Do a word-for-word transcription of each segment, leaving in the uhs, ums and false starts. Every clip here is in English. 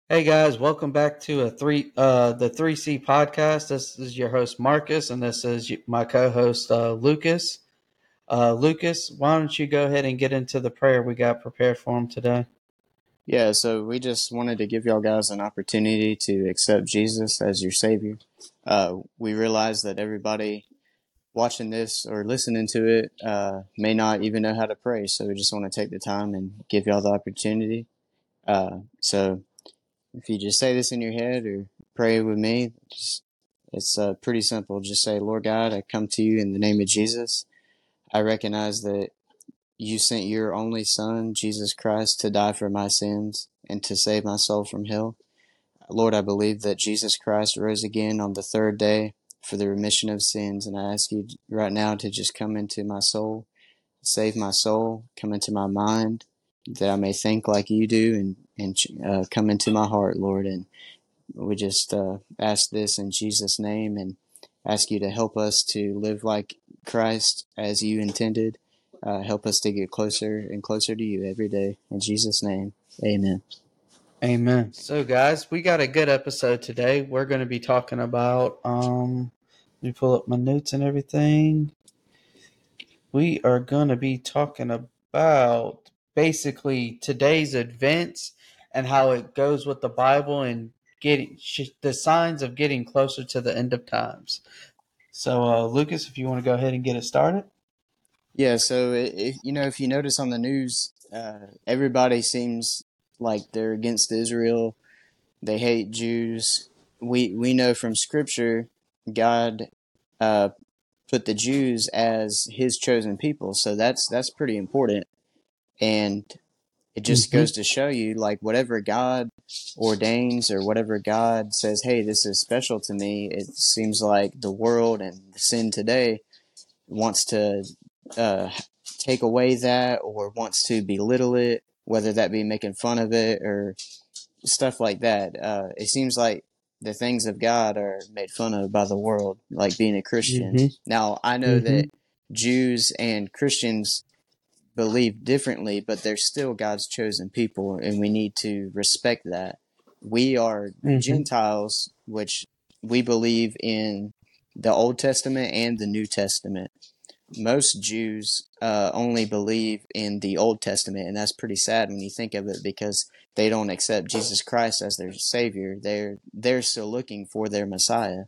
Hey guys, welcome back to a three uh the three C podcast. This is your host Marcus, and this is my co-host uh, Lucas. Uh, Lucas, why don't you go ahead and get into the prayer we got prepared for him today? Yeah, so we just wanted to give y'all guys an opportunity to accept Jesus as your Savior. Uh, we realize that everybody watching this or listening to it uh, may not even know how to pray, so we just want to take the time and give y'all the opportunity. Uh, so if you just say this in your head or pray with me, just it's uh, pretty simple. Just say, Lord God, I come to you in the name of Jesus. I recognize that you sent your only Son, Jesus Christ, to die for my sins and to save my soul from hell. Lord, I believe that Jesus Christ rose again on the third day for the remission of sins, and I ask you right now to just come into my soul, save my soul, come into my mind, that I may think like you do, and and uh, come into my heart, Lord. And we just uh, ask this in Jesus' name, and ask you to help us to live like Christ as you intended. Uh, help us to get closer and closer to you every day. In Jesus' name, amen. Amen. So guys, we got a good episode today. We're going to be talking about um let me pull up my notes and everything. We are going to be talking about basically today's events and how it goes with the Bible and getting the signs of getting closer to the end of times. So, uh, Lucas, if you want to go ahead and get it started. Yeah, so if you know, if you notice on the news, uh, everybody seems like they're against Israel. They hate Jews. We we know from Scripture, God uh, put the Jews as His chosen people, so that's that's pretty important. And it just Mm-hmm. goes to show you, like, whatever God ordains or whatever God says, hey, this is special to me. It seems like the world and sin today wants to uh, take away that or wants to belittle it, whether that be making fun of it or stuff like that. Uh, it seems like the things of God are made fun of by the world, like being a Christian. Mm-hmm. Now, I know Mm-hmm. that Jews and Christians believe differently, but they're still God's chosen people, and we need to respect that. We are Mm-hmm. Gentiles, which we believe in the Old Testament and the New Testament. Most Jews uh, only believe in the Old Testament, and that's pretty sad when you think of it, because they don't accept Jesus Christ as their Savior. They're they're still looking for their Messiah,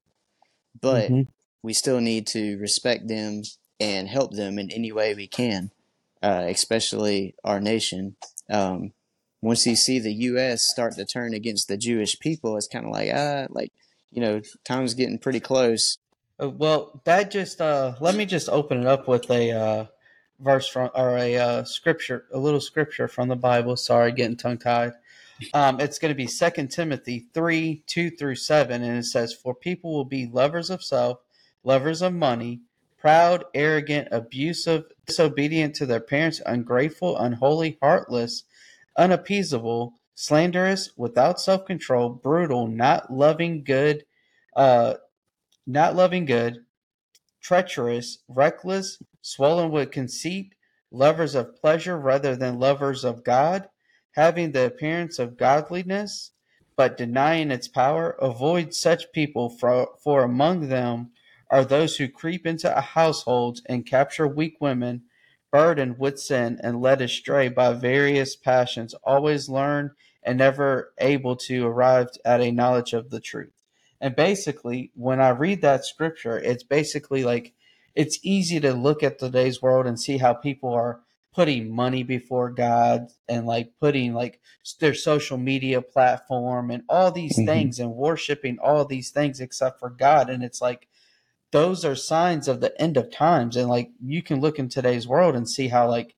but Mm-hmm. we still need to respect them and help them in any way we can, uh, especially our nation. Um, Once you see the U S start to turn against the Jewish people, it's kind of like ah, like you know, time's getting pretty close. Uh, well, that just uh, let me just open it up with a uh, verse from or a uh, scripture, a little scripture from the Bible. Sorry, getting tongue tied. Um, it's going to be Second Timothy three two through seven, and it says, "For people will be lovers of self, lovers of money, proud, arrogant, abusive, disobedient to their parents, ungrateful, unholy, heartless, unappeasable, slanderous, without self control, brutal, not loving good, uh, not loving good, treacherous, reckless, swollen with conceit, lovers of pleasure rather than lovers of God, having the appearance of godliness, but denying its power. Avoid such people, for, for among them are those who creep into households and capture weak women, burdened with sin and led astray by various passions, always learn and never able to arrive at a knowledge of the truth." And basically, when I read that scripture, it's basically like it's easy to look at today's world and see how people are putting money before God and like putting like their social media platform and all these Mm-hmm. things and worshiping all these things except for God. And it's like those are signs of the end of times. And like you can look in today's world and see how like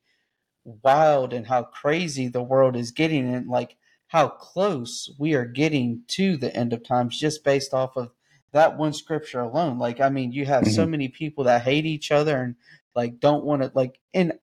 wild and how crazy the world is getting and like how close we are getting to the end of times just based off of that one scripture alone. Like, I mean, you have so Mm-hmm. many people that hate each other and like don't want to like, and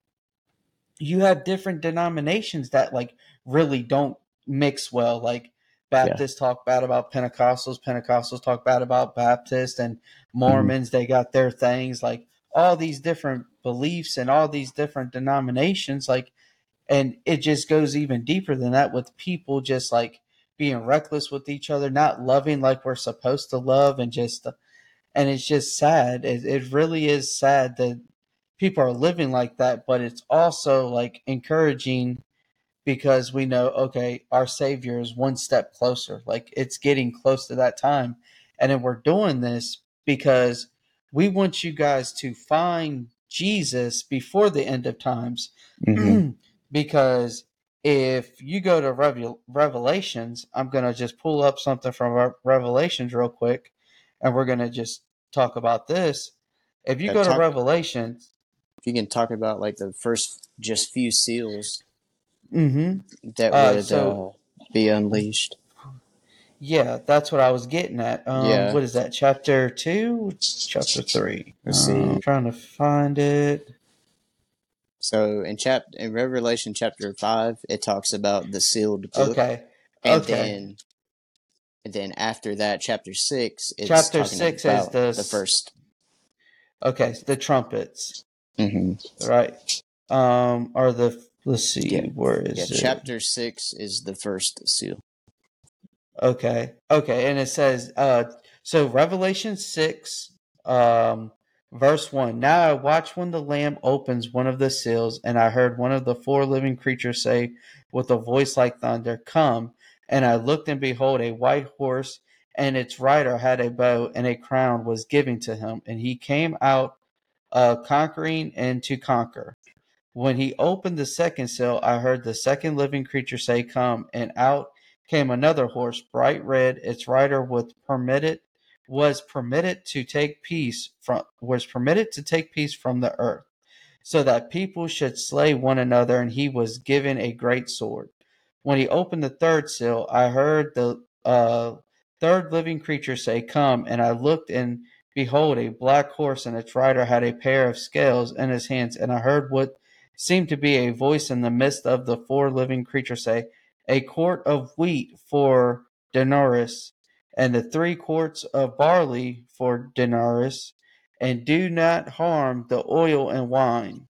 you have different denominations that like really don't mix well. Like Yeah. Baptists talk bad about Pentecostals, Pentecostals talk bad about Baptists, and Mm-hmm. Mormons, they got their things. Like all these different beliefs and all these different denominations, like, and it just goes even deeper than that with people just like being reckless with each other, not loving like we're supposed to love, and just and it's just sad. It, it really is sad that people are living like that, but it's also like encouraging because we know, okay, our Savior is one step closer. Like it's getting close to that time. And then we're doing this because we want you guys to find Jesus before the end of times. Mm-hmm. Because if you go to Revel- Revelations, I'm going to just pull up something from Re- Revelations real quick, and we're going to just talk about this. If you Yeah, go to talk. Revelations, If you can talk about like the first just few seals mm-hmm. that uh, would so uh, be unleashed. yeah, that's what I was getting at. Um, Yeah. what is that? Chapter two, chapter three. Let's Uh, I'm see. trying to find it. So in chap in Revelation chapter five, it talks about the sealed book, Okay, and okay. then and then after that, chapter six, it's Chapter talking six is about the the first. okay, the trumpets, Mm-hmm. right? Um, or the let's see, Yeah. where Yeah. is it? Chapter six is the first seal. Okay, okay, and it says, uh, so Revelation six, um, verse one. Now I watched when the Lamb opens one of the seals, and I heard one of the four living creatures say, with a voice like thunder, "Come!" And I looked, and behold, a white horse, and its rider had a bow, and a crown was given to him, and he came out, uh, conquering and to conquer. When he opened the second seal, I heard the second living creature say, "Come!" And out came another horse, bright red. Its rider was permitted was permitted to take peace from was permitted to take peace from the earth, so that people should slay one another, and he was given a great sword. When he opened the third seal, I heard the uh, third living creature say, "Come!" And I looked, and behold, a black horse, and its rider had a pair of scales in his hands. And I heard what seemed to be a voice in the midst of the four living creatures say, "A quart of wheat for denarius, and the three quarts of barley for denarius, and do not harm the oil and wine."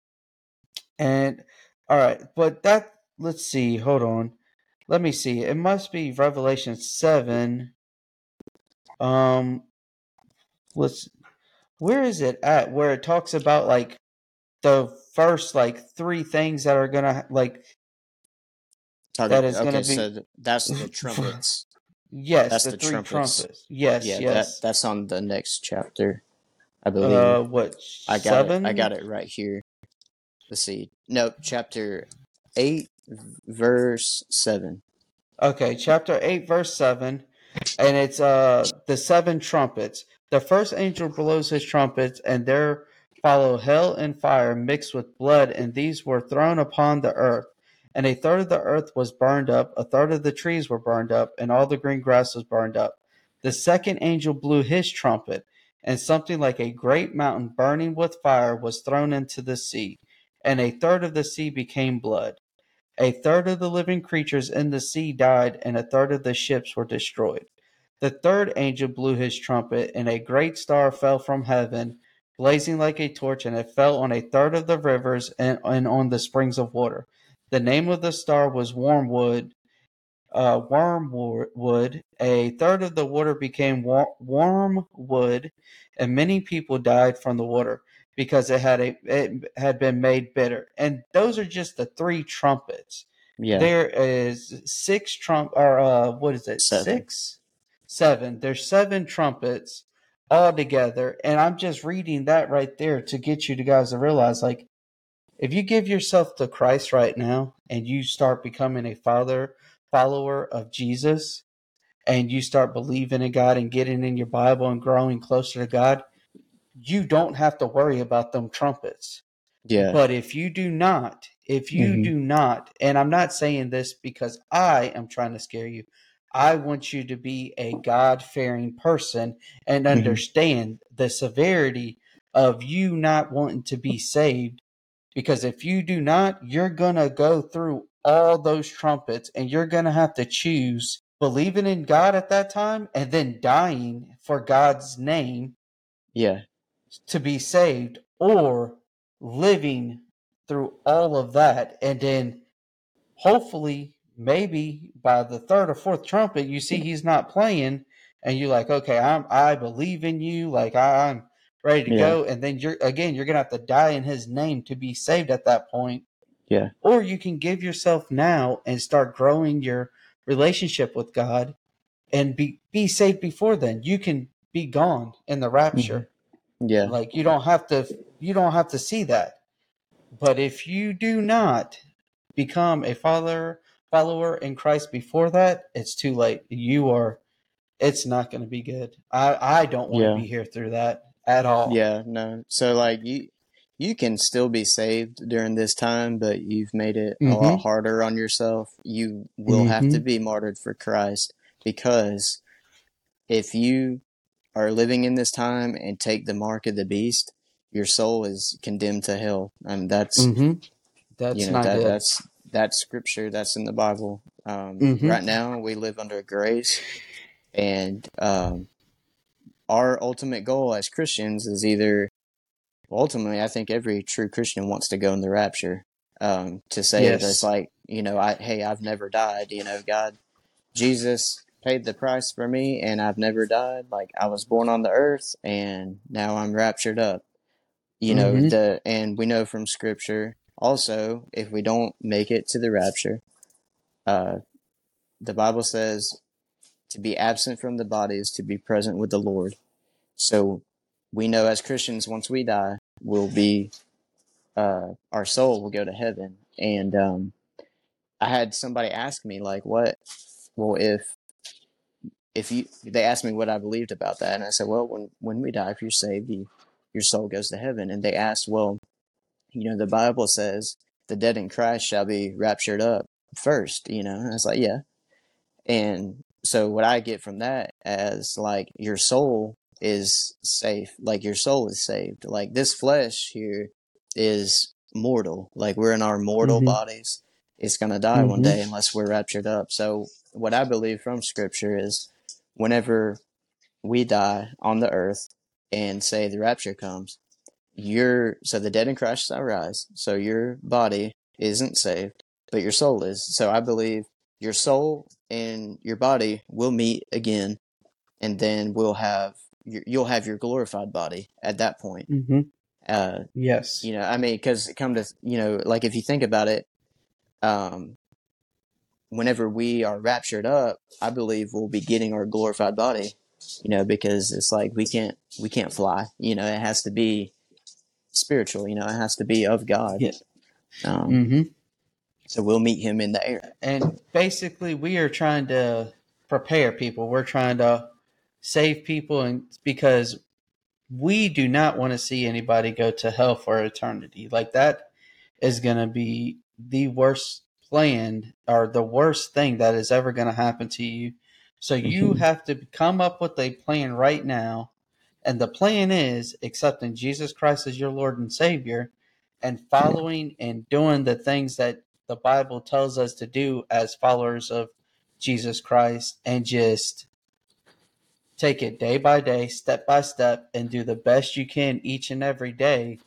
And all right, but that let's see, hold on. Let me see. It must be Revelation seven. Um let's where is it at where it talks about like the first like three things that are going to like Talking. that is going to Okay, be so th- that's the trumpets. yes, That's the the three trumpets. trumpets. Yes, Yeah, that yes. that's on the next chapter, I believe. Uh what I got it. I seven? got it right here. Let's see. Nope, chapter eight, verse seven. Okay, chapter eight, verse seven, and it's uh the seven trumpets. The first angel blows his trumpets, and there follow hell and fire mixed with blood, and these were thrown upon the earth. And a third of the earth was burned up, a third of the trees were burned up, and all the green grass was burned up. The second angel blew his trumpet, and something like a great mountain burning with fire was thrown into the sea, and a third of the sea became blood. A third of the living creatures in the sea died, and a third of the ships were destroyed. The third angel blew his trumpet, and a great star fell from heaven, blazing like a torch, and it fell on a third of the rivers and, and on the springs of water. The name of the star was Wormwood, uh, wormwood. A third of the water became wor- wormwood, and many people died from the water because it had a it had been made bitter. And those are just the three trumpets. Yeah, There is six trump or uh, what is it? seven. Six, seven. There's seven trumpets all together, and I'm just reading that right there to get you to guys to realize, like, if you give yourself to Christ right now and you start becoming a father follower of Jesus and you start believing in God and getting in your Bible and growing closer to God, you don't have to worry about them trumpets. Yeah. But if you do not, if you Mm-hmm. do not, and I'm not saying this because I am trying to scare you, I want you to be a God fearing person and Mm-hmm. understand the severity of you not wanting to be saved, because if you do not, you're going to go through all those trumpets and you're going to have to choose believing in God at that time and then dying for God's name Yeah. to be saved, or living through all of that and then hopefully maybe by the third or fourth trumpet, you see he's not playing, and you're like, okay, I'm I believe in you, like I, I'm ready to Yeah. go, and then you're again you're gonna have to die in his name to be saved at that point. Yeah. Or you can give yourself now and start growing your relationship with God and be be saved before then. You can be gone in the Hmm. rapture. Yeah. Like you don't have to you don't have to see that. But if you do not become a follower follower in Christ before that, it's too late. You are it's not going to be good. I I don't want to Yeah. be here through that at all. Yeah. No. So like you, you can still be saved during this time, but you've made it a lot Mhm. harder on yourself. You will have to Mhm. be martyred for Christ because if you are living in this time and take the mark of the beast, your soul is condemned to hell. And that's, Mhm. you That's know, not that good. that's that's scripture. That's in the Bible. Um, Mhm. right now, we live under grace, and um, our ultimate goal as Christians is either ultimately, I think every true Christian wants to go in the rapture. Um, to say that's Yes. like, you know, I hey, I've never died. You know, God, Jesus paid the price for me, and I've never died. Like I was born on the earth, and now I'm raptured up. You know Mhm. the, and we know from Scripture also if we don't make it to the rapture, uh, the Bible says to be absent from the body is to be present with the Lord. So we know as Christians, once we die, we'll be, uh, our soul will go to heaven. And um, I had somebody ask me, like, what, well, if, if you, they asked me what I believed about that. And I said, well, when, when we die, if you're saved, you, your soul goes to heaven. And they asked, well, you know, the Bible says the dead in Christ shall be raptured up first, you know? And I was like, yeah. And so what I get from that as like your soul is safe, like your soul is saved. Like this flesh here is mortal. Like we're in our mortal Mhm. bodies. It's going to die one Mhm. day unless we're raptured up. So what I believe from scripture is whenever we die on the earth and say the rapture comes, your so the dead in Christ shall rise. So your body isn't saved, but your soul is. So I believe your soul and your body will meet again, and then we'll have you'll have your glorified body at that point. Mhm. Uh, Yes. you know, I mean, because come to you know, like if you think about it, um, whenever we are raptured up, I believe we'll be getting our glorified body. You know, because it's like we can't we can't fly. You know, it has to be spiritual. You know, it has to be of God. Yeah. Um, Mhm. so we'll meet him in the air. And basically, we are trying to prepare people. We're trying to save people, and because we do not want to see anybody go to hell for eternity. Like that is going to be the worst plan or the worst thing that is ever going to happen to you. So you Mm-hmm. have to come up with a plan right now. And the plan is accepting Jesus Christ as your Lord and Savior and Yeah, following and doing the things that the Bible tells us to do as followers of Jesus Christ, and just take it day by day, step by step, and do the best you can each and every day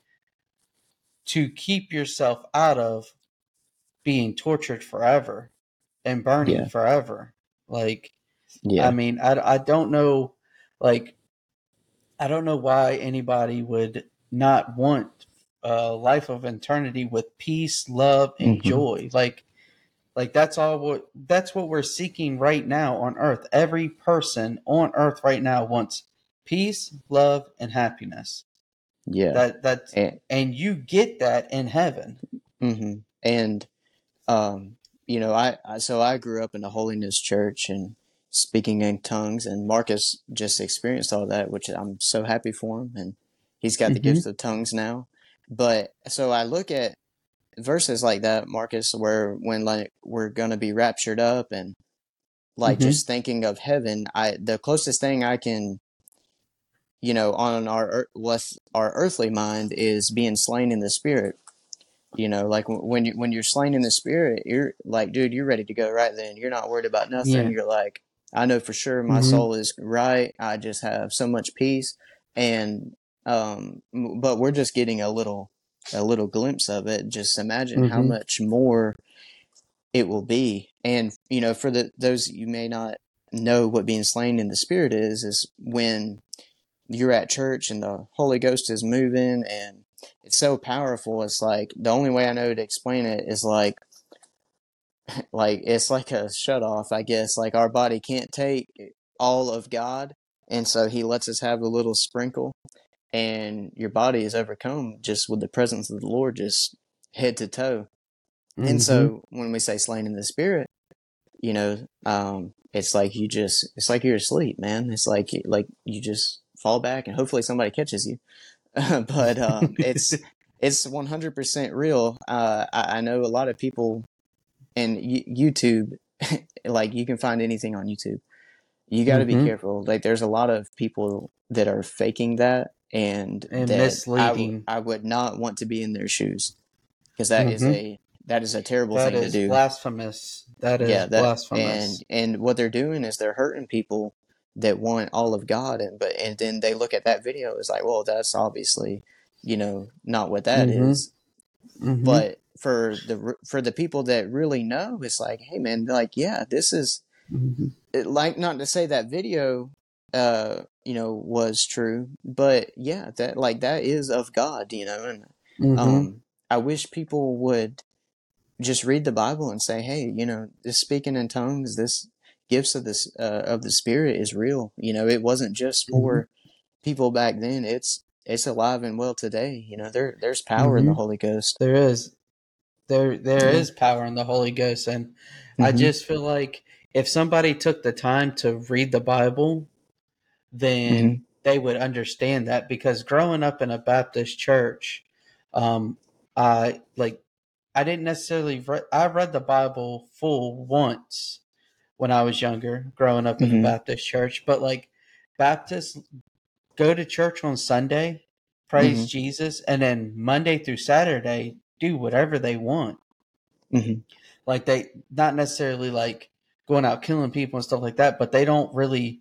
to keep yourself out of being tortured forever and burning yeah, forever. Like, I yeah. mean, I, I don't know, like, I don't know why anybody would not want a life of eternity with peace, love, and Mm-hmm. joy. Like, like that's all what that's what we're seeking right now on earth. Every person on earth right now wants peace, love, and happiness. Yeah, That that and and you get that in heaven. mm-hmm. and um, you know, I, I so I grew up in a holiness church and speaking in tongues, and Marcus just experienced all that, which I'm so happy for him, and he's got the Mm-hmm. gift of tongues now. But so I look at verses like that, Marcus, where when like we're gonna be raptured up and like Mm-hmm. just thinking of heaven, I the closest thing I can, you know, on our with our earthly mind is being slain in the spirit. You know, like when you when you're slain in the spirit, you're like, dude, you're ready to go right then. You're not worried about nothing. Yeah. You're like, I know for sure my Mm-hmm. soul is right. I just have so much peace, and um, but we're just getting a little a little glimpse of it. Just imagine how Mm-hmm. much more it will be. And, you know, for the those you may not know what being slain in the Spirit is, is when you're at church and the Holy Ghost is moving and it's so powerful. It's like, the only way I know to explain it is like, like it's like a shut off, I guess. Like our body can't take all of God, and so He lets us have a little sprinkle, and your body is overcome just with the presence of the Lord, just head to toe. And Mm-hmm. so when we say slain in the Spirit, you know, um, it's like you just, it's like you're asleep, man. It's like, like you just fall back and hopefully somebody catches you. But um, it's, it's one hundred percent real. Uh, I, I know a lot of people and YouTube, like you can find anything on YouTube. You got to be Mm-hmm. careful. Like there's a lot of people that are faking that, and, And that I, w- misleading. I would not want to be in their shoes, because that is Mm-hmm. a that is a terrible That thing to is do. blasphemous. That is Yeah, that and blasphemous. and what they're doing is they're hurting people that want all of God, and but and then they look at that video, it's like, well, that's obviously, you know, not what that Mm-hmm. is. Mm-hmm. But for the for the people that really know, it's like, hey man, like, yeah, this is Mm-hmm. it, like, not to say that video uh you know was true, but yeah, that like that is of God, you know. And Mm-hmm. um I wish people would just read the Bible and say, hey, you know, this speaking in tongues, this gifts of this uh, of the Spirit is real. You know, it wasn't just Mm-hmm. for people back then. It's it's alive and well today. You know, there there's power in Mm-hmm. the Holy Ghost. There is. There there Yeah. is power in the Holy Ghost, and I Mm-hmm. just feel like if somebody took the time to read the Bible, Mm-hmm. then they would understand that. Because growing up in a Baptist church, um, I like I didn't necessarily re- I read the Bible full once when I was younger, growing up in the Mm-hmm. Baptist church. But like Baptists go to church on Sunday, praise Mm-hmm. Jesus, and then Monday through Saturday do whatever they want. Mm-hmm. Like they not necessarily like going out killing people and stuff like that, but they don't really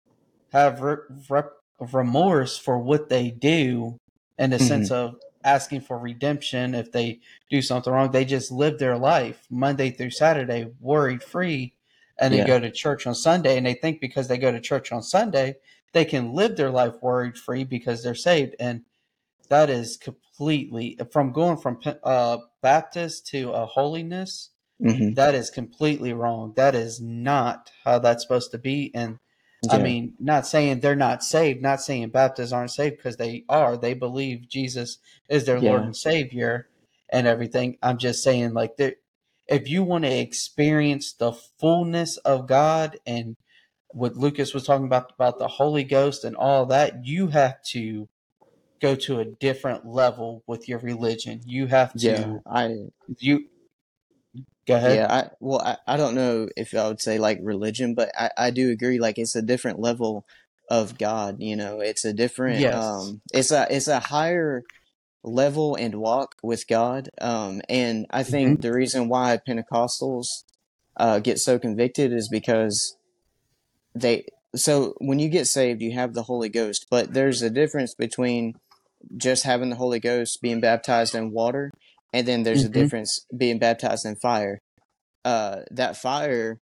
have re- rep- remorse for what they do in the Mm-hmm. sense of asking for redemption if they do something wrong. They just live their life Monday through Saturday worried free, and then Yeah. go to church on Sunday. And they think because they go to church on Sunday, they can live their life worried free because they're saved. And that is completely from going from uh, Baptist to a holiness. Mm-hmm. That is completely wrong. That is not how that's supposed to be. And I Yeah. mean, not saying they're not saved, not saying Baptists aren't saved, because they are. They believe Jesus is their Lord Yeah. and Savior and everything. I'm just saying, like, if you want to experience the fullness of God, and what Lucas was talking about, about the Holy Ghost and all that, you have to go to a different level with your religion. You have Yeah. to, I you, go Yeah, ahead. I well, I, I don't know if I would say like religion, but I, I do agree. Like it's a different level of God. You know, it's a different Yes. um, it's a it's a higher level and walk with God. Um, and I Mm-hmm. think the reason why Pentecostals uh get so convicted is because they. So when you get saved, you have the Holy Ghost, but there's a difference between just having the Holy Ghost, being baptized in water, and then there's a Mm-hmm. difference being baptized in fire. Uh, that fire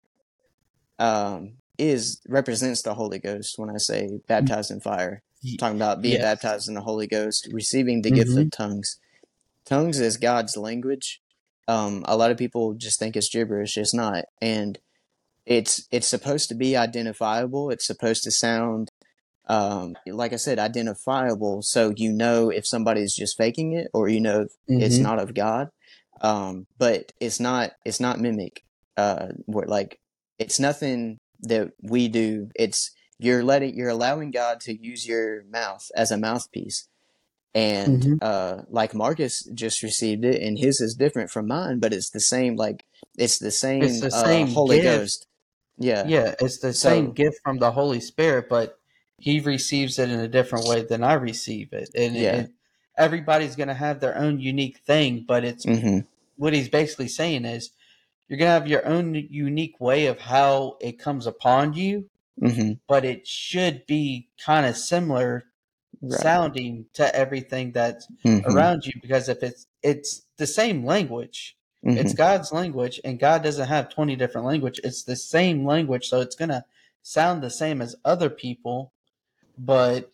um, is represents the Holy Ghost. When I say baptized in fire, I'm talking about being Yes. baptized in the Holy Ghost, receiving the gift Mm-hmm. of tongues. Tongues is God's language. Um, a lot of people just think it's gibberish. It's not, and it's it's supposed to be identifiable. It's supposed to sound, um, like I said, identifiable, so you know if somebody's just faking it, or you know if it's Mm-hmm. not of God. Um, but it's not it's not mimic. Uh, where, like it's nothing that we do. It's you're letting you're allowing God to use your mouth as a mouthpiece. And Mm-hmm. uh, like Marcus just received it, and his is different from mine, but it's the same. Like it's the It's same the uh, same Holy gift. Ghost. Yeah. Yeah, it's the same So gift from the Holy Spirit, but he receives it in a different way than I receive it. And it, yeah. it, everybody's going to have their own unique thing, but it's Mm-hmm. what he's basically saying is you're going to have your own unique way of how it comes upon you, Mm-hmm. but it should be kind of similar Right. sounding to everything that's Mm-hmm. around you, because if it's it's the same language, It's Mm-hmm. God's language, and God doesn't have twenty different language. It's the same language, so it's gonna sound the same as other people, but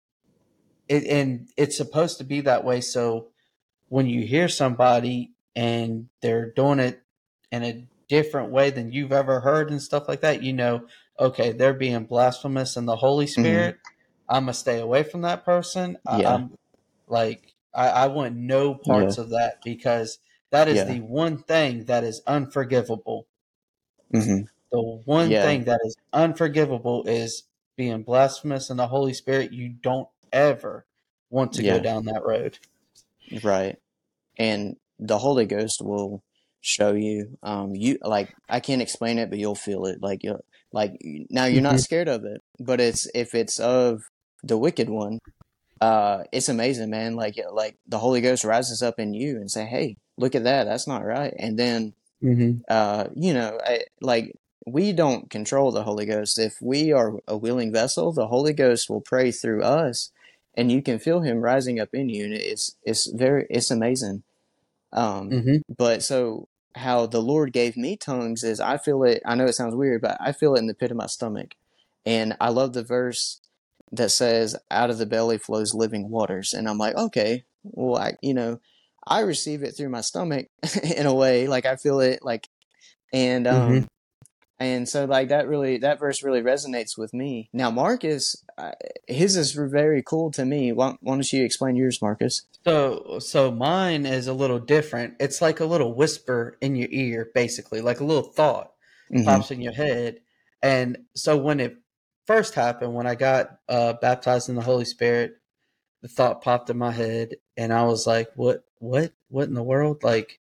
it and it's supposed to be that way. So when you hear somebody and they're doing it in a different way than you've ever heard and stuff like that, you know, okay, they're being blasphemous in the Holy Mm-hmm. Spirit. I'm gonna stay away from that person. I, Yeah. I'm like, I, I want no Yeah. parts of that because that is Yeah. the one thing that is unforgivable. Mm-hmm. The one Yeah. thing that is unforgivable is being blasphemous in the Holy Spirit. You don't ever want to go Yeah. down that road. Right. And the Holy Ghost will show you. Um, you like I can't explain it, but you'll feel it. Like you, like now you're not Mm-hmm. scared of it, but it's if it's of the wicked one, uh, it's amazing, man. Like like the Holy Ghost rises up in you and say, "Hey, look at that. That's not right." And then, Mm-hmm. uh, you know, I, like we don't control the Holy Ghost. If we are a willing vessel, the Holy Ghost will pray through us, and you can feel Him rising up in you, and it's it's very it's amazing. Um, Mm-hmm. but so how the Lord gave me tongues is I feel it. I know it sounds weird, but I feel it in the pit of my stomach. And I love the verse that says, out of the belly flows living waters. And I'm like, okay, well, I, you know, I receive it through my stomach in a way. Like I feel it like, and, Mm-hmm. um, and so like that really, that verse really resonates with me. Now, Marcus, uh, his is very cool to me. Why, why don't you explain yours, Marcus? So, so mine is a little different. It's like a little whisper in your ear, basically, like a little thought Mm-hmm. pops in your head. And so, when it first happened, when I got uh, baptized in the Holy Spirit, the thought popped in my head, and I was like, "What? What? What in the world?" Like,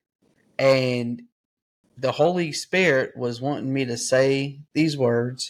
and the Holy Spirit was wanting me to say these words,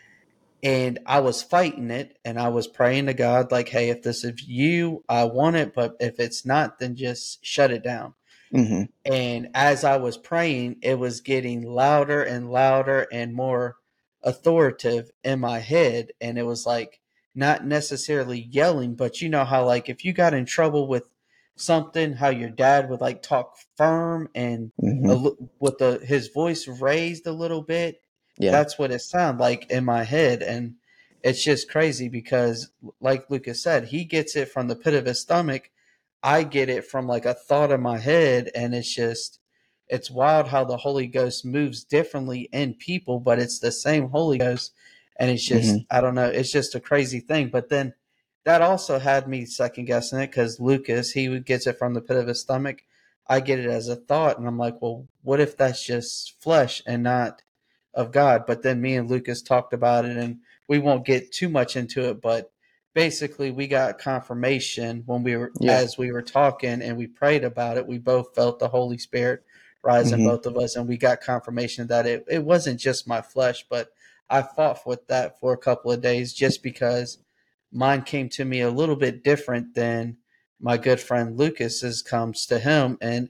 and I was fighting it, and I was praying to God, like, "Hey, if this is you, I want it, but if it's not, then just shut it down." Mm-hmm. And as I was praying, it was getting louder and louder and more authoritative in my head. And it was like not necessarily yelling, but you know how, like, if you got in trouble with something, how your dad would like talk firm and a, Mm-hmm. with the his voice raised a little bit. Yeah. That's what it sounded like in my head. And it's just crazy because, like Lucas said, he gets it from the pit of his stomach. I get it from like a thought in my head, and it's just it's wild how the Holy Ghost moves differently in people, but it's the same Holy Ghost, and it's just Mm-hmm. I don't know, it's just a crazy thing. But then that also had me second guessing it because Lucas he gets it from the pit of his stomach. I get it as a thought, and I'm like, well, what if that's just flesh and not of God? But then me and Lucas talked about it, and we won't get too much into it, but basically we got confirmation when we were Yeah. as we were talking and we prayed about it. We both felt the Holy Spirit rise in Mm-hmm. both of us, and we got confirmation that it, it wasn't just my flesh, but I fought with that for a couple of days just because mine came to me a little bit different than my good friend Lucas's comes to him, and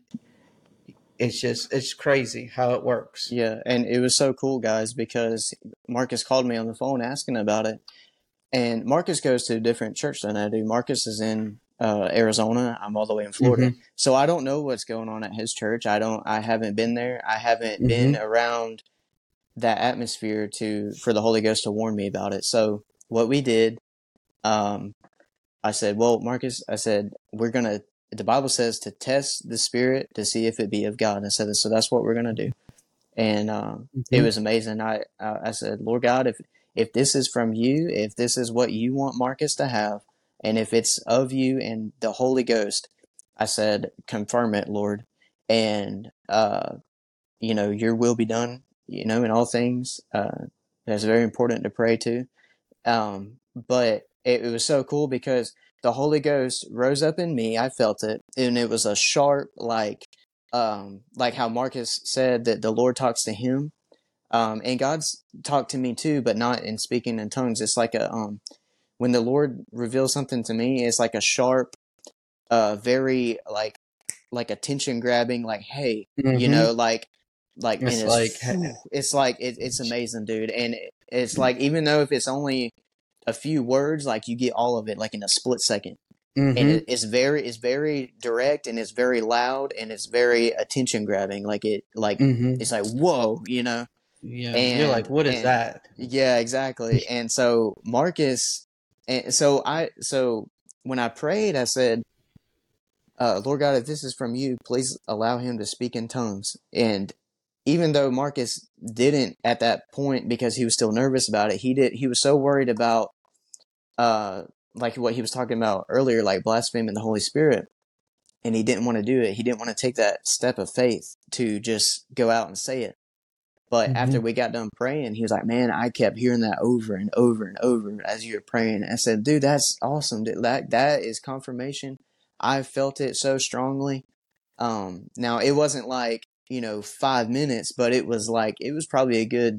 it's just it's crazy how it works. Yeah, and it was so cool, guys, because Marcus called me on the phone asking about it. And Marcus goes to a different church than I do. Marcus is in uh, Arizona. I'm all the way in Florida. Mm-hmm. So I don't know what's going on at his church. I don't I haven't been there. I haven't been Mm-hmm. around that atmosphere to for the Holy Ghost to warn me about it. So what we did, um, I said, well, Marcus, I said, we're gonna the Bible says to test the spirit to see if it be of God. And I said, so that's what we're gonna do. And um, it Mm-hmm. was amazing. I, I I said, Lord God, if if this is from you, if this is what you want Marcus to have, and if it's of you and the Holy Ghost, I said, confirm it, Lord, and uh, you know, your will be done. You know, in all things, uh, that's very important to pray to. Um, but it, it was so cool because the Holy Ghost rose up in me. I felt it, and it was a sharp, like, um, like how Marcus said that the Lord talks to him, um, and God's talked to me too, but not in speaking in tongues. It's like a um, when the Lord reveals something to me, it's like a sharp, uh, very like like attention grabbing, like, hey, you Mm-hmm. know, like like, and It's like it's it's like it, it's amazing, dude, and it's like even though if it's only a few words, like you get all of it like in a split second. and Mm-hmm. it, it's very it's very direct, and it's very loud, and it's very attention grabbing. Like it like Mm-hmm. it's like whoa, you know. Yeah. You're like, And what is and that? yeah, exactly. And so Marcus, and so I so when I prayed, I said, uh, Lord God, if this is from you, please allow him to speak in tongues. And even though Marcus didn't at that point, because he was still nervous about it, he did. He was so worried about, uh, like what he was talking about earlier, like blaspheming the Holy Spirit, and he didn't want to do it. He didn't want to take that step of faith to just go out and say it. But Mm-hmm. after we got done praying, he was like, "Man, I kept hearing that over and over and over as you were praying." I said, "Dude, that's awesome. Dude. That that is confirmation. I felt it so strongly." Um, now it wasn't like, you know, five minutes, but it was like, it was probably a good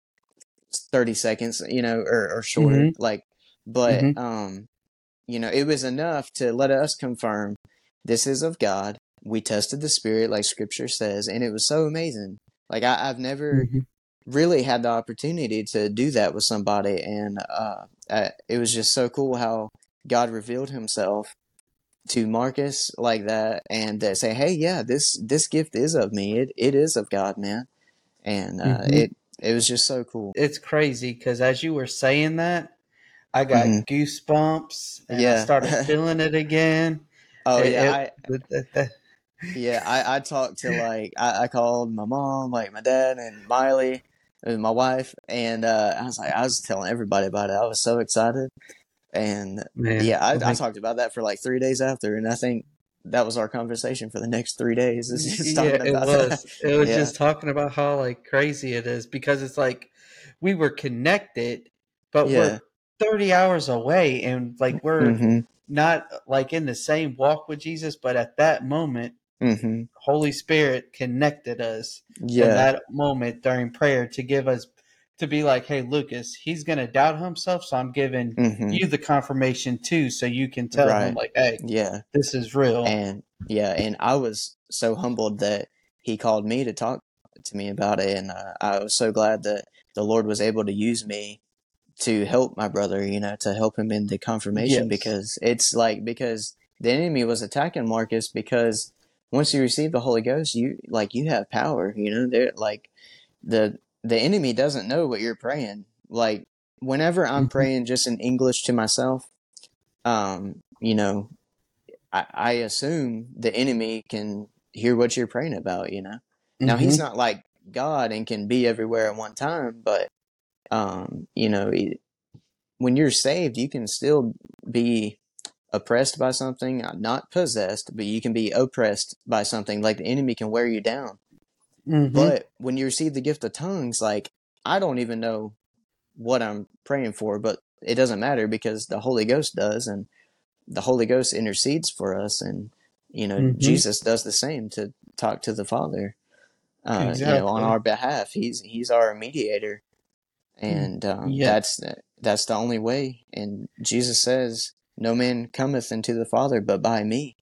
thirty seconds, you know, or, or shorter. Mm-hmm. Like, but, Mm-hmm. um, you know, it was enough to let us confirm this is of God. We tested the spirit, like scripture says, and it was so amazing. Like, I, I've never Mm-hmm. really had the opportunity to do that with somebody. And, uh, I, it was just so cool how God revealed himself to Marcus like that, and uh, say, "Hey, yeah, this this gift is of me. It it is of God, man." And uh, Mm-hmm. it it was just so cool. It's crazy because as you were saying that, I Hmm. got goosebumps and I Yeah. started feeling it again. Oh It, yeah. it I the, the, the, yeah. I I talked to, like, I, I called my mom, like my dad and Miley, and my wife, and uh, I was like, I was telling everybody about it. I was so excited, and man, yeah, I I like talked about that for like three days after, and I think that was our conversation for the next three days. Is just yeah, talking it about that. was. It was Yeah. just talking about how like crazy it is because it's like we were connected, but Yeah. we're thirty hours away and like we're Hmm. not like in the same walk with Jesus, but at that moment Hmm. Holy Spirit connected us in Yeah. that moment during prayer to give us to be like, hey, Lucas, he's going to doubt himself. So I'm giving Hmm. you the confirmation too. So you can tell him, Right. like, hey, Yeah. this is real. And yeah, and I was so humbled that he called me to talk to me about it, and uh, I was so glad that the Lord was able to use me to help my brother, you know, to help him in the confirmation, Yes. because it's like, because the enemy was attacking Marcus, because once you receive the Holy Ghost, you like you have power, you know, they're like the the enemy doesn't know what you're praying. Like, whenever I'm Mm-hmm. praying just in English to myself, um, you know, I, I assume the enemy can hear what you're praying about, you know. Now he's Mm-hmm. not like God and can be everywhere at one time, but um, you know, he, when you're saved, you can still be oppressed by something, uh, not possessed, but you can be oppressed by something. Like, the enemy can wear you down. Mm-hmm. But when you receive the gift of tongues, like, I don't even know what I'm praying for, but it doesn't matter because the Holy Ghost does, and the Holy Ghost intercedes for us, and you know, Mm-hmm. Jesus does the same to talk to the Father, uh, you know, on Exactly. our behalf. He's he's our mediator, Mm. and um, Yeah, that's that's the only way. And Jesus says, "No man cometh into the Father but by me,"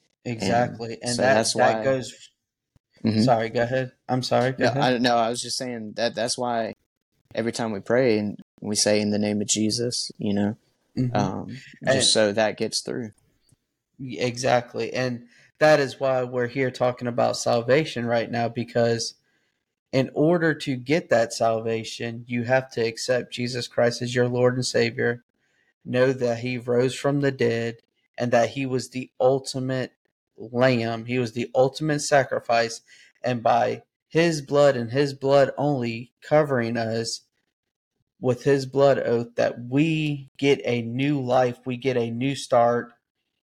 and exactly. And so that, that's that why. goes, Hmm. sorry, go ahead. I'm sorry, go No, ahead. I no, I was just saying that that's why every time we pray and we say in the name of Jesus, you know, Mm-hmm. um, just And so that gets through. exactly. And that is why we're here talking about salvation right now because in order to get that salvation, you have to accept Jesus Christ as your Lord and Savior, know that He rose from the dead, and that He was the ultimate lamb. He was the ultimate sacrifice. And by His blood and His blood only covering us with His blood oath, that we get a new life, we get a new start,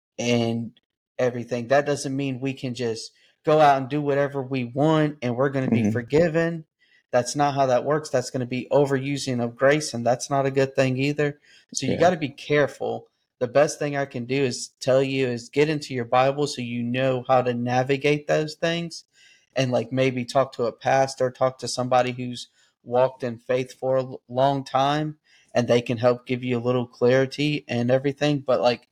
and everything. That doesn't mean we can just go out and do whatever we want and we're going to be Hmm. forgiven. That's not how that works. That's going to be overusing of grace, and that's not a good thing either. So you got Yeah. to be careful. The best thing I can do is tell you is get into your Bible so you know how to navigate those things and like maybe talk to a pastor, talk to somebody who's walked in faith for a long time and they can help give you a little clarity and everything. But like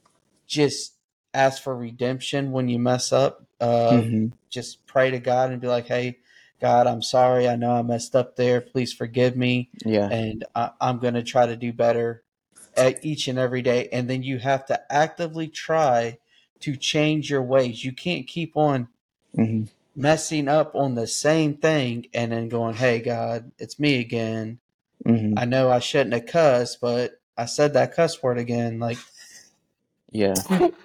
just ask for redemption when you mess up. Uh, Hmm. just pray to God and be like, "Hey, God, I'm sorry. I know I messed up there. Please forgive me, Yeah. and I, I'm going to try to do better uh, each and every day, and then you have to actively try to change your ways. You can't keep on Mm-hmm. messing up on the same thing and then going, "Hey God, it's me again. Mm-hmm. I know I shouldn't have cussed, but I said that cuss word again." Like, Yeah.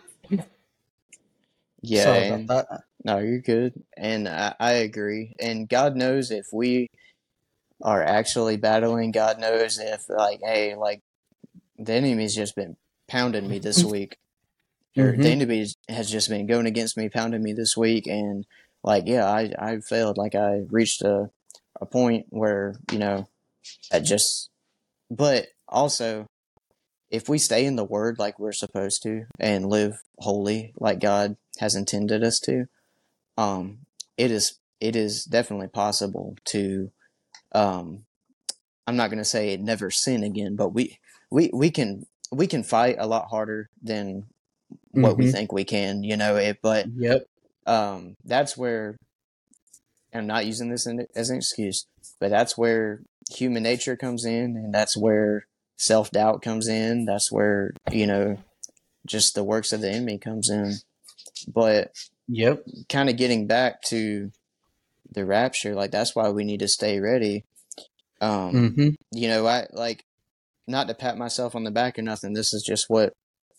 Yeah. sorry about And that. no, you're good. And I, I agree. And God knows if we are actually battling, God knows if, like, hey, like, the enemy's just been pounding me this week, or the Mm-hmm. enemy has just been going against me, pounding me this week. And, like, yeah, I, I failed. Like, I reached a, a point where, you know, I just, but also, if we stay in the word like we're supposed to and live holy like God has intended us to, um, it is it is definitely possible to, um, I'm not going to say never sin again, but we we we can we can fight a lot harder than what we Mm-hmm. think we can, you know. It, but Yep. um, that's where I'm not using this as an excuse, but that's where human nature comes in, and that's where self doubt comes in. That's where, you know, just the works of the enemy comes in. But Yep. kind of getting back to the rapture, like, that's why we need to stay ready. Um, Mm-hmm. you know, I like, not to pat myself on the back or nothing. This is just what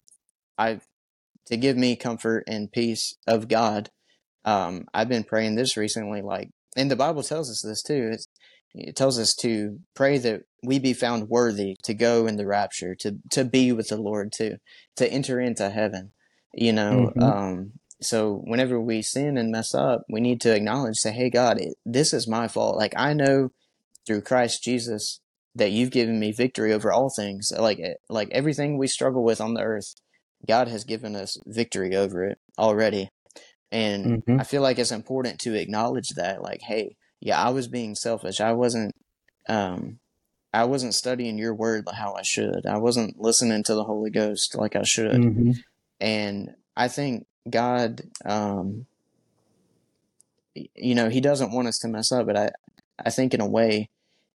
I, to give me comfort and peace of God. Um, I've been praying this recently, like, and the Bible tells us this too. It's, it tells us to pray that we be found worthy to go in the rapture, to to be with the Lord, to to enter into heaven. You know, Mm-hmm. um, so whenever we sin and mess up, we need to acknowledge, say, "Hey, God, it, this is my fault. Like, I know through Christ Jesus that you've given me victory over all things. Like like everything we struggle with on the earth, God has given us victory over it already." And Mm-hmm. I feel like it's important to acknowledge that, like, hey, yeah, I was being selfish. I wasn't, um, I wasn't studying your word how I should. I wasn't listening to the Holy Ghost like I should. Mm-hmm. And I think God, um, you know, He doesn't want us to mess up, but I, I think in a way,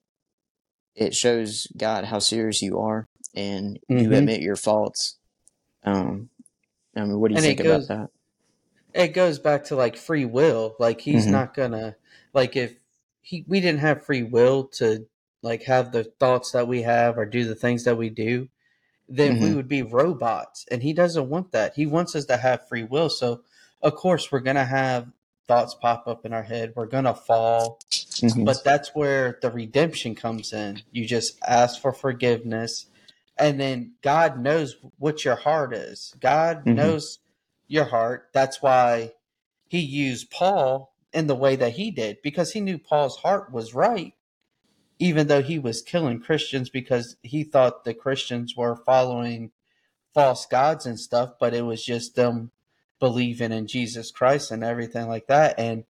it shows God how serious you are, and you Mm-hmm. admit your faults. Um, I mean, what do you And it think about goes that? it goes back to like free will. Like he's Mm-hmm. not gonna like if he we didn't have free will to like have the thoughts that we have or do the things that we do, then we Mm-hmm. would be robots. And he doesn't want that. He wants us to have free will. So of course we're gonna have thoughts pop up in our head. We're gonna fall. Mm-hmm. But that's where the redemption comes in. You just ask for forgiveness, and then God knows what your heart is. God Mm-hmm. knows your heart. That's why he used Paul in the way that he did, because he knew Paul's heart was right, even though he was killing Christians because he thought the Christians were following false gods and stuff, but it was just them believing in Jesus Christ and everything like that. And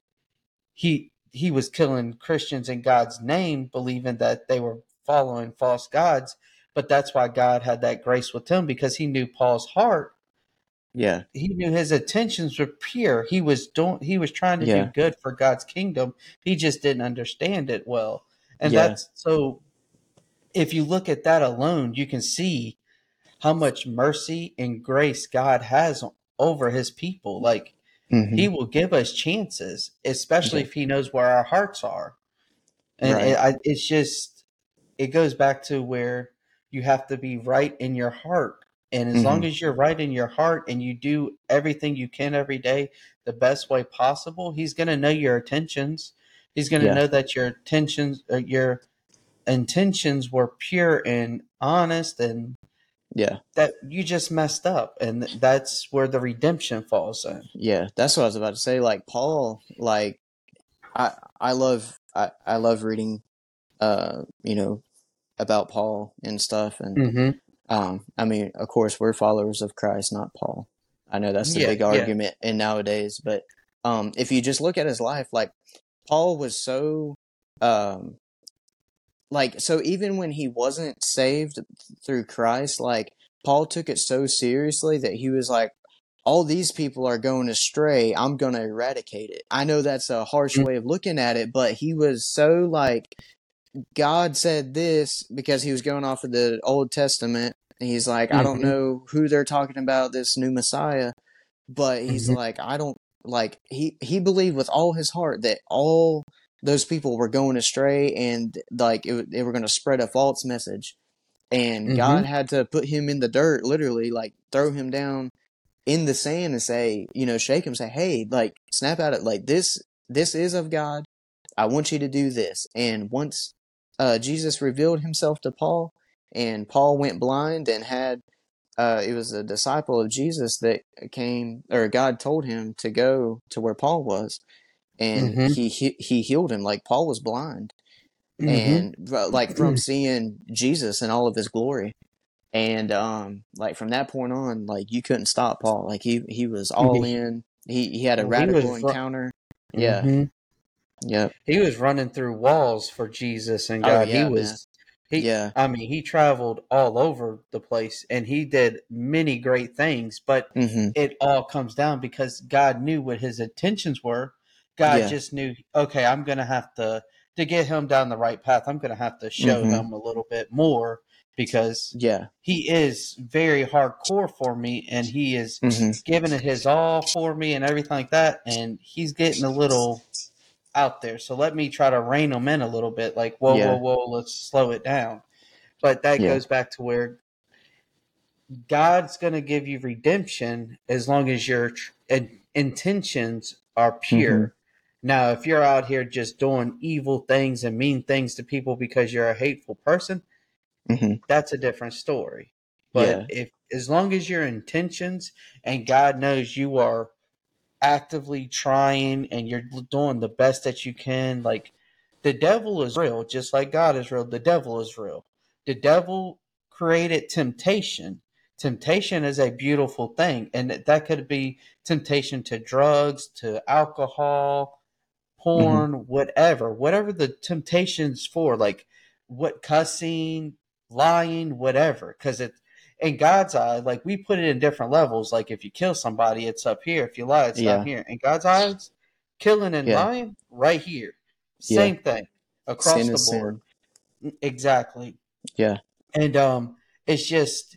he he was killing Christians in God's name, believing that they were following false gods. But that's why God had that grace with him, because he knew Paul's heart. Yeah. He knew his intentions were pure. He was doing he was trying to do Yeah. good for God's kingdom. He just didn't understand it well. And Yeah. that's so if you look at that alone, you can see how much mercy and grace God has over his people. Like Mm-hmm. he will give us chances, especially Yeah. if he knows where our hearts are. And it, Right. I, it's just, it goes back to where you have to be right in your heart. And as Mm-hmm. long as you're right in your heart and you do everything you can every day the best way possible, he's going to know your intentions. He's going to Yeah. know that your intentions, uh, your intentions were pure and honest, and Yeah. that you just messed up. And that's where the redemption falls in. Yeah. That's what I was about to say. Like, Paul, like, I I love I, I love reading uh, you know, about Paul and stuff. And Mm-hmm. um I mean, of course, we're followers of Christ, not Paul. I know that's the Yeah, big yeah. argument in nowadays, but um if you just look at his life, like, Paul was so, um like, so even when he wasn't saved through Christ, like, Paul took it so seriously that he was like, all these people are going astray, I'm going to eradicate it. I know that's a harsh way of looking at it, but he was so like, God said this, because he was going off of the Old Testament. And he's like, I don't Mm-hmm. know who they're talking about, this new Messiah, but he's Mm-hmm. like, I don't like he he believed with all his heart that all those people were going astray and like it, they were going to spread a false message, and Mm-hmm. God had to put him in the dirt, literally, like throw him down in the sand and say, you know, shake him, say, hey, like snap out of like this. This is of God. I want you to do this. And once uh, Jesus revealed himself to Paul, and Paul went blind and had uh, it was a disciple of Jesus that came, or God told him to go to where Paul was, and Mm-hmm. he he, he healed him. Like Paul was blind, Mm-hmm. and like from seeing Jesus in all of his glory, and um, like from that point on, like you couldn't stop Paul. Like he he was all in. He he had a Well, he was. radical encounter. Yeah. Mm-hmm. Yep. He was running through walls for Jesus and Oh God. He yeah, man. was. He. Yeah. I mean, he traveled all over the place and he did many great things. But Mm-hmm. it all comes down because God knew what his intentions were. God Yeah. just knew. Okay, I'm gonna have to to get him down the right path. I'm gonna have to show Mm-hmm. him a little bit more because Yeah. he is very hardcore for me and he is Mm-hmm. giving it his all for me and everything like that. And he's getting a little out there. So let me try to rein them in a little bit. Like, whoa, whoa, Yeah. whoa, let's slow it down. But that Yeah. goes back to where God's going to give you redemption as long as your in- intentions are Mm-hmm. pure. Now, if you're out here just doing evil things and mean things to people because you're a hateful person, Mm-hmm. that's a different story. But Yeah. if as long as your intentions and God knows you are actively trying and you're doing the best that you can, like the devil is real, just like God is real. The devil is real. The devil created temptation. Temptation is a beautiful thing, and that could be temptation to drugs, to alcohol, Mm-hmm. porn, whatever, whatever the temptation's for, like what cussing, lying, whatever. Because it, in God's eye, like we put it in different levels. Like if you kill somebody, it's up here. If you lie, it's down Yeah. here. In God's eyes, killing and Yeah. lying, right here. Yeah. Same thing Sin across the is board. sin. Exactly. Yeah. And um, it's just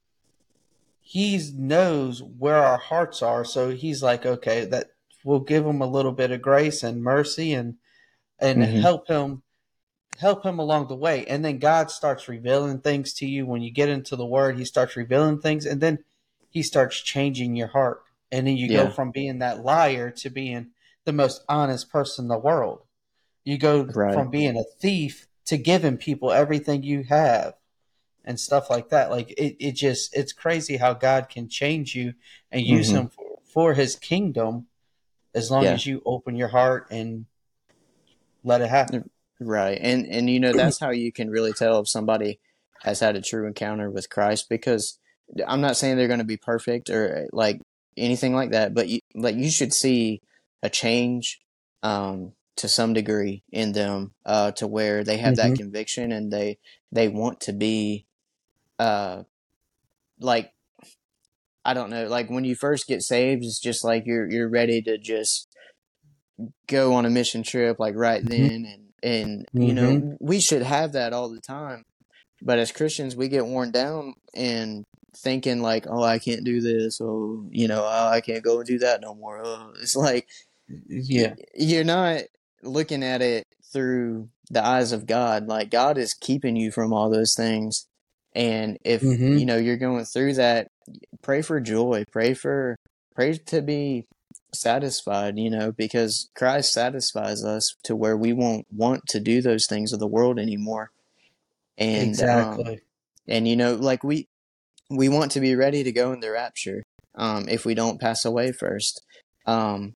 he knows where our hearts are, so he's like, okay, that we'll give him a little bit of grace and mercy and and Mm-hmm. help him help him along the way. And then God starts revealing things to you when you get into the word. He starts revealing things and then he starts changing your heart. And then you go Yeah. from being that liar to being the most honest person in the world. You go Right. from being a thief to giving people everything you have and stuff like that. Like it, it just it's crazy how God can change you and use Mm-hmm. him for, for his kingdom as long Yeah. as you open your heart and let it happen. Right. And and you know that's how you can really tell if somebody has had a true encounter with Christ, because I'm not saying they're going to be perfect or like anything like that, but you, like you should see a change um to some degree in them, uh to where they have that Mm-hmm. conviction and they they want to be uh like I don't know, like when you first get saved, it's just like you're you're ready to just go on a mission trip like right then, and and you Mm-hmm. know we should have that all the time, but as Christians we get worn down and thinking like, oh, I can't do this, or you know, oh, I can't go and do that no more. Oh, it's like Yeah. you're not looking at it through the eyes of God. Like God is keeping you from all those things, and if you Mm-hmm. know you're going through that, pray for joy, pray for pray to be satisfied, you know, because Christ satisfies us to where we won't want to do those things of the world anymore. And um Exactly. and you know, like we we want to be ready to go in the rapture um if we don't pass away first. Um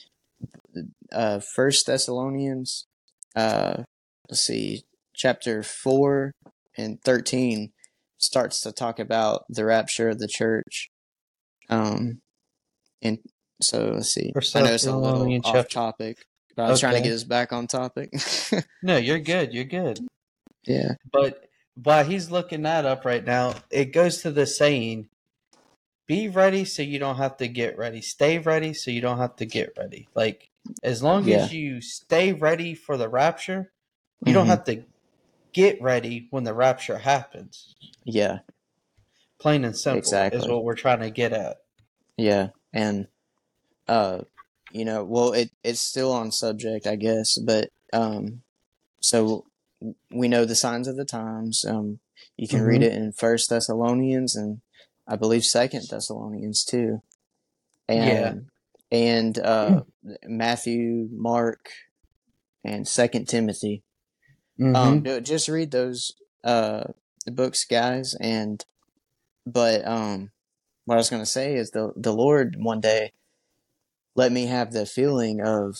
uh First Thessalonians uh let's see, chapter four and thirteen starts to talk about the rapture of the church. Um And so let's see. First I know it's a little Thessalonians off chapter. topic, but I was trying to Okay. get us back on topic. No, you're good. You're good. Yeah. But while he's looking that up right now, it goes to the saying, be ready so you don't have to get ready. Stay ready so you don't have to get ready. Like, as long Yeah. as you stay ready for the rapture, you don't Hmm. have to get ready when the rapture happens. Yeah. Plain and simple is exactly. what we're trying to get at. Yeah, and uh, you know, well, it it's still on subject, I guess, but um, so we know the signs of the times. Um, you can read Mm-hmm. it in First Thessalonians and I believe Second Thessalonians too, Yeah. and and uh, Matthew, Mark, and Second Timothy. Um, Mm-hmm. just read those uh books, guys. And but um, what I was gonna say is the the Lord one day let me have the feeling of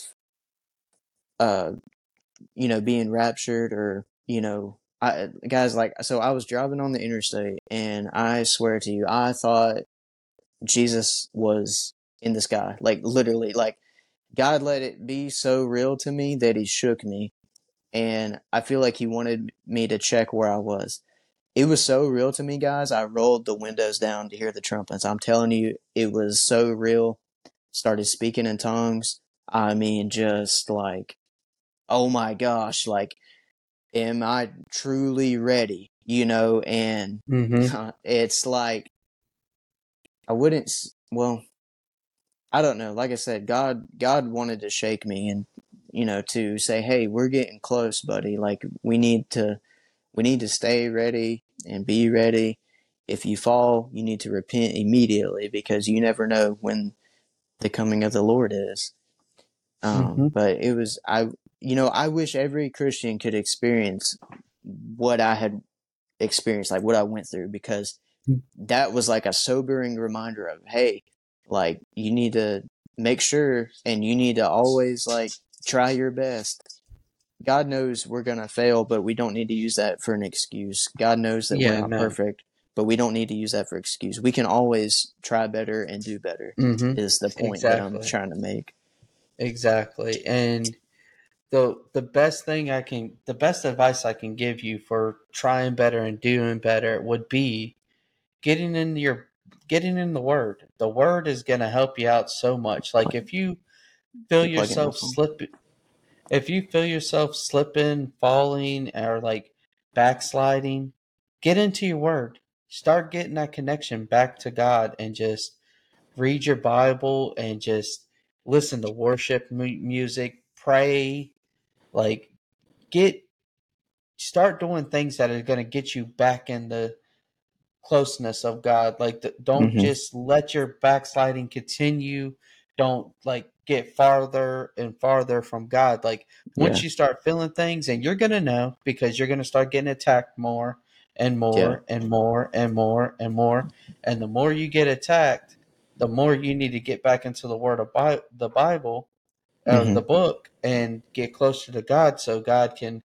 uh you know being raptured, or you know I guys, like, so I was driving on the interstate and I swear to you I thought Jesus was in the sky, like literally, like God let it be so real to me that he shook me, and I feel like he wanted me to check where I was. It was so real to me, guys. I rolled the windows down to hear the trumpets. I'm telling you, it was so real. Started speaking in tongues. I mean, just like, oh my gosh, like, am I truly ready? You know, and Mm-hmm. it's like, I wouldn't, well, I don't know. Like I said, God, God wanted to shake me and, you know, to say, hey, we're getting close, buddy. Like, we need to, we need to stay ready and be ready. If you fall, you need to repent immediately because you never know when the coming of the Lord is. Mm-hmm. Um, but it was, I, you know, I wish every Christian could experience what I had experienced, like what I went through, because that was like a sobering reminder of, hey, like, you need to make sure and you need to always like try your best. God knows we're going to fail, but we don't need to use that for an excuse. God knows that we're Yeah. not No. perfect, but we don't need to use that for excuse. We can always try better and do better, Mm-hmm. is the point that I'm Exactly. trying to make. Exactly. And the the best thing I can, the best advice I can give you for trying better and doing better would be getting in your getting in the word. The word is going to help you out so much. Like if you feel You plug in my yourself phone. slip if you feel yourself slipping, falling, or like backsliding, get into your word. Start getting that connection back to God and just read your Bible and just listen to worship mu- music, pray, like get start doing things that are going to get you back in the closeness of God. Like, th- don't Mm-hmm. just let your backsliding continue. Don't like get farther and farther from God. Like, once Yeah. you start feeling things, and you're gonna know because you're gonna start getting attacked more and Yeah. more and more and more and more. And the more you get attacked, the more you need to get back into the Word of Bi- the Bible or Mm-hmm. the book and get closer to God, so God can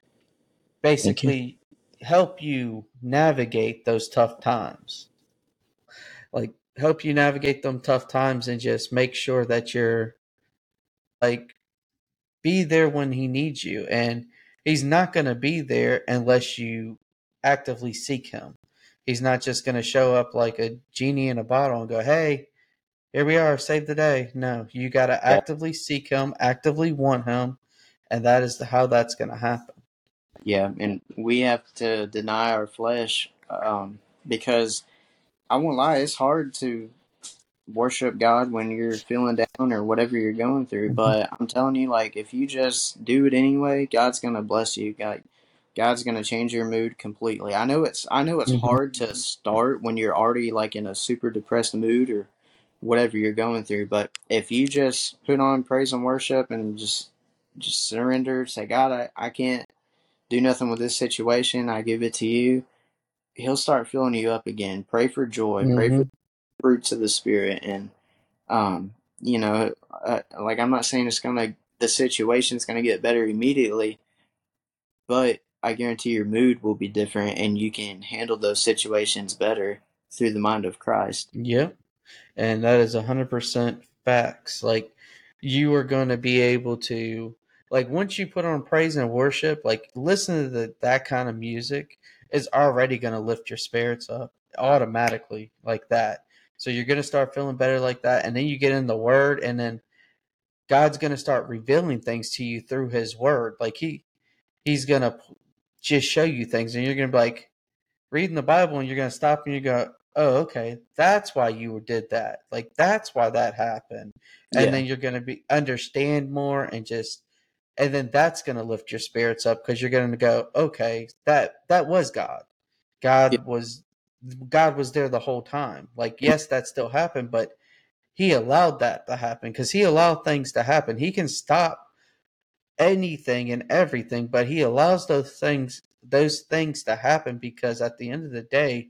Thank you. basically help you navigate those tough times. Like help you navigate them tough times and just make sure that you're like be there when he needs you. And he's not going to be there unless you actively seek him. He's not just going to show up like a genie in a bottle and go, "Hey, here we are, save the day." No, you got to Yeah. actively seek him, actively want him, and that is the, how that's going to happen. Yeah. And we have to deny our flesh, um, because I won't lie, it's hard to worship God when you're feeling down or whatever you're going through. Mm-hmm. But I'm telling you, like, if you just do it anyway, God's gonna bless you. God, God's gonna change your mood completely. I know it's I know it's Mm-hmm. hard to start when you're already like in a super depressed mood or whatever you're going through. But if you just put on praise and worship and just just surrender, say, God, I, I can't do nothing with this situation. I give it to you. He'll start filling you up again. Pray for joy. Pray for Mm-hmm. the fruits of the spirit, and um, you know, uh, like, I'm not saying it's gonna the situation's gonna get better immediately, but I guarantee your mood will be different, and you can handle those situations better through the mind of Christ. Yep. And that is one hundred percent facts. Like you are going to be able to, like, once you put on praise and worship, like listen to the, that kind of music is already going to lift your spirits up automatically like that. So you're going to start feeling better like that, and then you get in the word, and then God's going to start revealing things to you through his word. Like he he's going to just show you things, and you're going to be like reading the Bible, and you're going to stop and you go, oh, okay, that's why you did that. Like, that's why that happened. And Yeah. then you're going to be understand more and just, and then that's going to lift your spirits up because you're going to go, okay, that, that was God. Yeah. God was, God was there the whole time. Like, yes, that still happened, but he allowed that to happen because he allowed things to happen. He can stop anything and everything, but he allows those things, those things to happen because at the end of the day,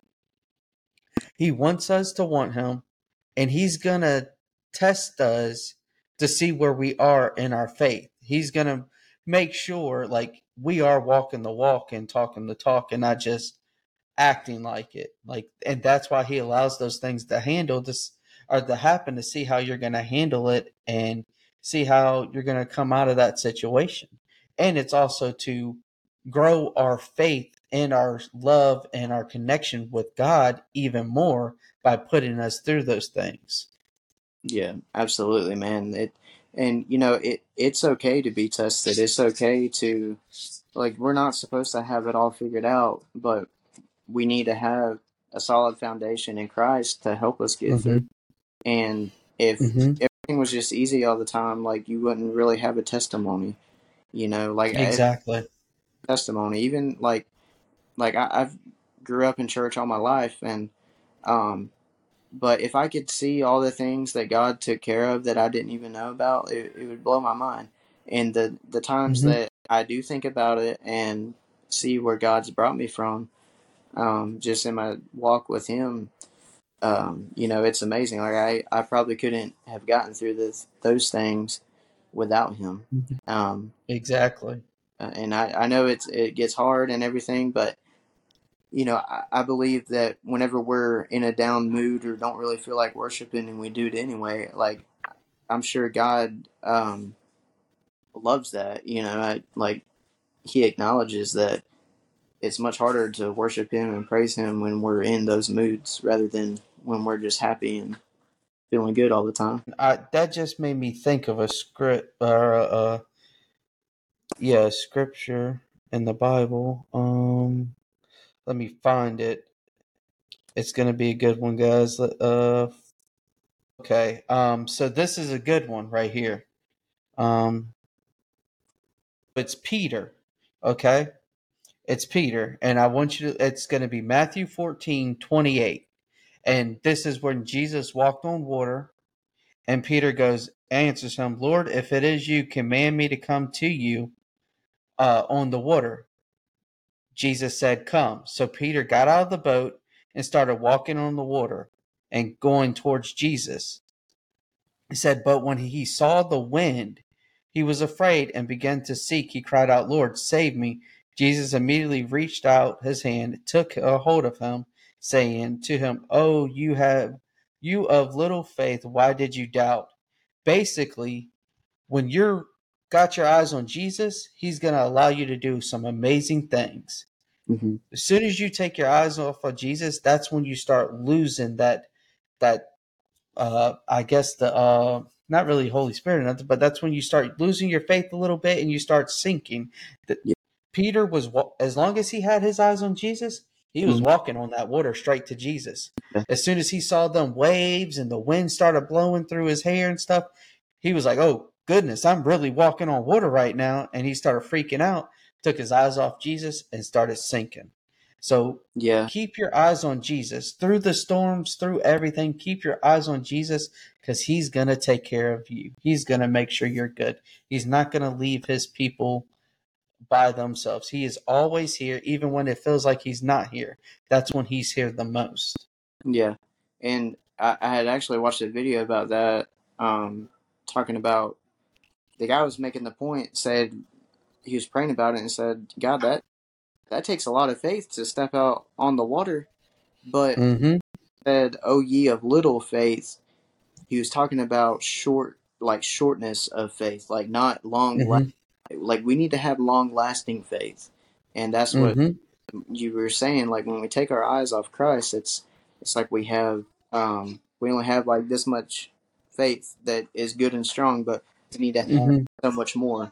he wants us to want him, and he's going to test us to see where we are in our faith. He's going to make sure like we are walking the walk and talking the talk and not just acting like it. Like, and that's why he allows those things to handle this or to happen to see how you're going to handle it and see how you're going to come out of that situation. And it's also to grow our faith and our love and our connection with God even more by putting us through those things. Yeah, absolutely, man. It and you know it it's okay to be tested. It's okay to like we're not supposed to have it all figured out, but we need to have a solid foundation in Christ to help us get through. Mm-hmm. And if Mm-hmm. everything was just easy all the time, like you wouldn't really have a testimony. You know, like if Exactly. testimony, even like like I, I've grew up in church all my life, and um, but if I could see all the things that God took care of that I didn't even know about, it, it would blow my mind. And the the times Mm-hmm. that I do think about it and see where God's brought me from, um, just in my walk with Him, um, you know, it's amazing. Like I, I probably couldn't have gotten through this those things without Him. Mm-hmm. Um, Exactly. and I, I know it's it gets hard and everything, but you know, I, I believe that whenever we're in a down mood or don't really feel like worshiping and we do it anyway, like I'm sure God um, loves that. You know, I, like He acknowledges that it's much harder to worship Him and praise Him when we're in those moods rather than when we're just happy and feeling good all the time. I, that just made me think of a script or a, a yeah, scripture in the Bible. Um, let me find it. It's gonna be a good one, guys. Uh, okay. Um, so this is a good one right here. Um, it's Peter. Okay, it's Peter, and I want you to. It's gonna be Matthew fourteen twenty eight, and this is when Jesus walked on water, and Peter goes answers him, Lord, if it is you, command me to come to you uh, on the water. Jesus said, come. So Peter got out of the boat and started walking on the water and going towards Jesus. He said, but when he saw the wind, he was afraid and began to seek. He cried out, Lord, save me. Jesus immediately reached out his hand, took a hold of him, saying to him, oh, you have you of little faith, why did you doubt? Basically, when you're got your eyes on Jesus, he's going to allow you to do some amazing things. Mm-hmm. As soon as you take your eyes off of Jesus, that's when you start losing that that uh I guess the uh not really Holy Spirit or nothing, but that's when you start losing your faith a little bit and you start sinking. That Yeah. Peter was as long as he had his eyes on Jesus, he was Mm-hmm. walking on that water straight to Jesus. Yeah. As soon as he saw them waves and the wind started blowing through his hair and stuff, he was like, "Oh goodness, I'm really walking on water right now." And he started freaking out, took his eyes off Jesus and started sinking. So Yeah. keep your eyes on Jesus through the storms, through everything. Keep your eyes on Jesus because he's going to take care of you. He's going to make sure you're good. He's not going to leave his people by themselves. He is always here, even when it feels like he's not here. That's when he's here the most. Yeah. And I, I had actually watched a video about that, um, talking about the guy was making the point, said he was praying about it and said, God, that, that takes a lot of faith to step out on the water. But Mm-hmm. said, oh, ye of little faith, he was talking about short, like shortness of faith, like not long, la- Mm-hmm. like we need to have long lasting faith. And that's what Mm-hmm. you were saying. Like when we take our eyes off Christ, it's, it's like we have, um, we only have like this much faith that is good and strong, but we need to have Mm-hmm. so much more.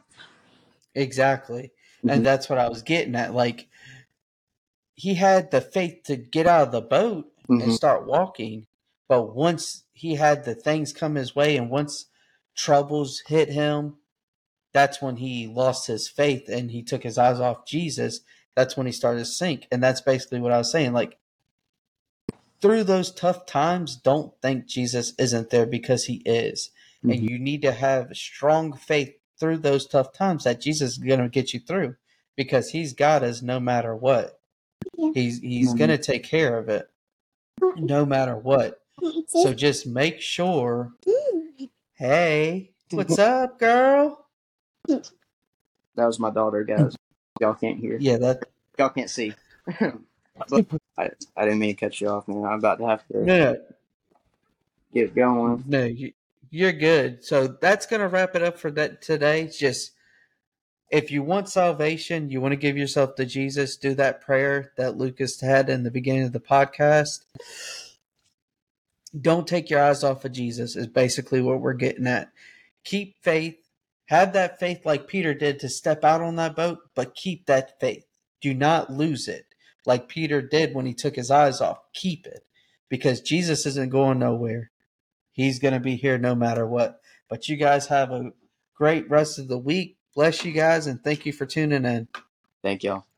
Exactly. And Mm-hmm. that's what I was getting at. Like, he had the faith to get out of the boat, Mm-hmm. and start walking. But once he had the things come his way and once troubles hit him, that's when he lost his faith and he took his eyes off Jesus. That's when he started to sink. And that's basically what I was saying. Like, through those tough times, don't think Jesus isn't there, because he is. Mm-hmm. And you need to have strong faith through those tough times that Jesus is going to get you through, because he's got us no matter what. He's he's Mm-hmm. going to take care of it no matter what. So just make sure. Hey, what's up, girl? That was my daughter, guys. Y'all can't hear. Yeah, that Y'all can't see. But I, I didn't mean to cut you off, man. I'm about to have to no, no, get going. no. You, you're good. So that's gonna wrap it up for that today. Just, if you want salvation, you want to give yourself to Jesus, do that prayer that Lucas had in the beginning of the podcast. Don't take your eyes off of Jesus is basically what we're getting at. Keep faith. Have that faith like Peter did to step out on that boat, but keep that faith. Do not lose it like Peter did when he took his eyes off. Keep it, because Jesus isn't going nowhere. He's going to be here no matter what. But you guys have a great rest of the week. Bless you guys, and thank you for tuning in. Thank y'all.